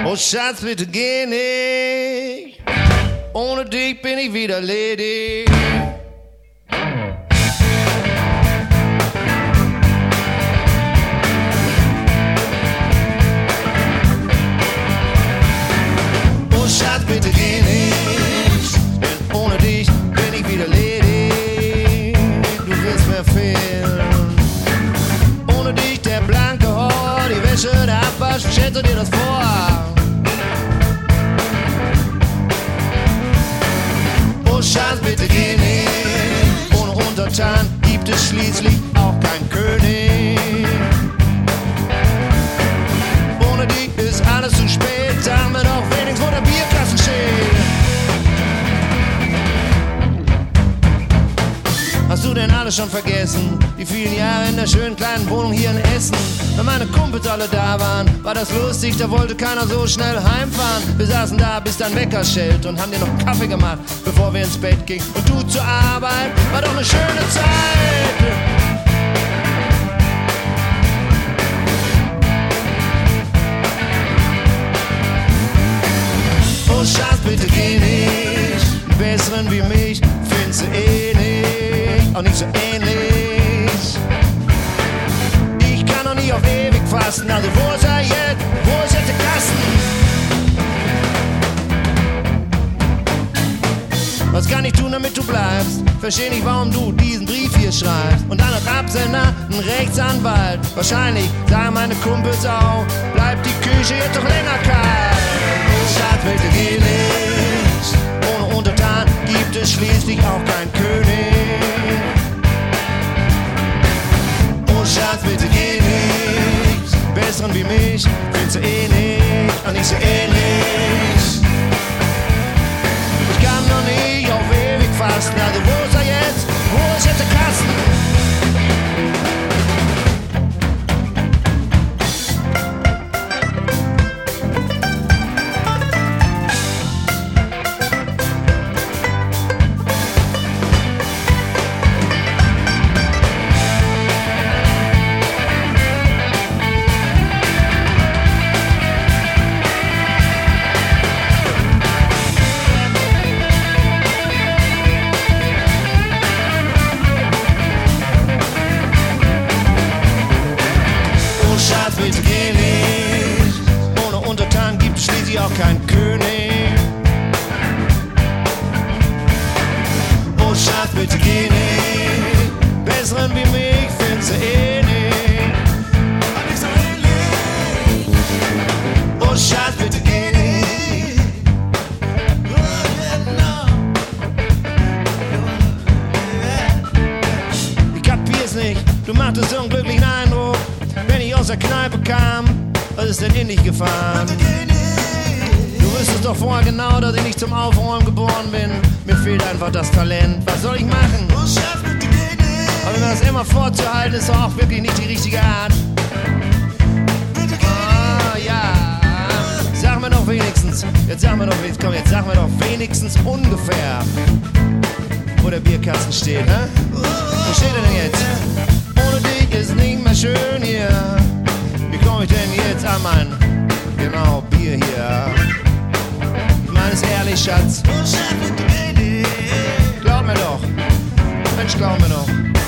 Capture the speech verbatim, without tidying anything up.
Oh Schatz, bitte geh nicht. Ohne dich bin ich wieder ledig. Oh Schatz, bitte geh nicht. Denn ohne dich bin ich wieder ledig. Du wirst mir fehlen. Ohne dich der blanke Hort, die Wäsche, der Abwasch, stell dir das vor. Schatz, bitte geh nicht. Ohne Untertan gibt es schließlich auch kein König. Ohne dich ist alles zu spät. Sag mir doch wenigstens, wo der Bierkasten steht. Hast du denn alles schon vergessen? Die vielen Jahre in der schönen kleinen Wohnung hier in Essen. Wenn meine Kumpels alle da waren, war das lustig, da wollte keiner so schnell heimfahren. Wir saßen da, bis dein Wecker schellt und haben dir noch Kaffee gemacht, bevor wir ins Bett gingen. Und du zur Arbeit, war doch eine schöne Zeit. Oh Schatz, bitte geh nicht. Einen besseren wie mich findest du eh nicht, auch nicht so ähnlich. Ich kann noch nie auf ewig fasten, also wo ist er jetzt, wo ist jetzt der Kasten? Was kann ich tun, damit du bleibst? Versteh nicht, warum du diesen Brief hier schreibst. Und dann als Absender ein Rechtsanwalt. Wahrscheinlich sagen meine Kumpels auch, bleibt die Küche jetzt doch länger kalt. Schatz, bitte geh nicht. Ohne Untertan gibt es schließlich auch kein König. Oh Schatz, bitte geh nicht. Besseren wie mich findest du eh nicht, auch nicht so ähnlich. Ich kann noch nicht auf ewig fasten, also wo ist er jetzt, wo ist jetzt der Kasten? Bitte geh nicht. Ohne Untertan gibt es schließlich auch kein König. Oh Schatz, bitte geh nicht. Besseren wie mich findest du eh nicht. Oh Schatz, bitte geh nicht. Ich kapier's nicht, du machtest so einen glücklichen Eindruck. Wenn ich aus der Kneipe kam, was ist denn in dich gefahren? Du wüsstest doch vorher genau, dass ich nicht zum Aufräumen geboren bin. Mir fehlt einfach das Talent. Was soll ich machen? Aber mir das immer vorzuhalten, ist doch auch wirklich nicht die richtige Art. Ah, ja. Sag mir doch wenigstens, jetzt sag mir doch, komm, jetzt sag mir doch wenigstens ungefähr, wo der Bierkasten steht, hä? Wo steht er denn jetzt? Ohne dich ist nicht mehr schön hier. Wie komme ich denn jetzt an mein, genau, Bier hier? Ich meine es ehrlich, Schatz. Glaub mir doch. Mensch, glaub mir doch.